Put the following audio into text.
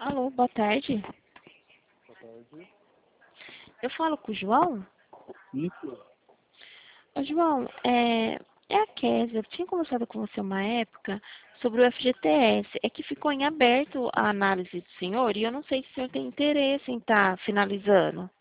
Alô, boa tarde. Boa tarde. Eu falo com o João? Isso. Ô, João, é a Kézia. Eu tinha conversado com você uma época sobre o FGTS. É que ficou em aberto a análise do senhor e eu não sei se o senhor tem interesse em estar finalizando.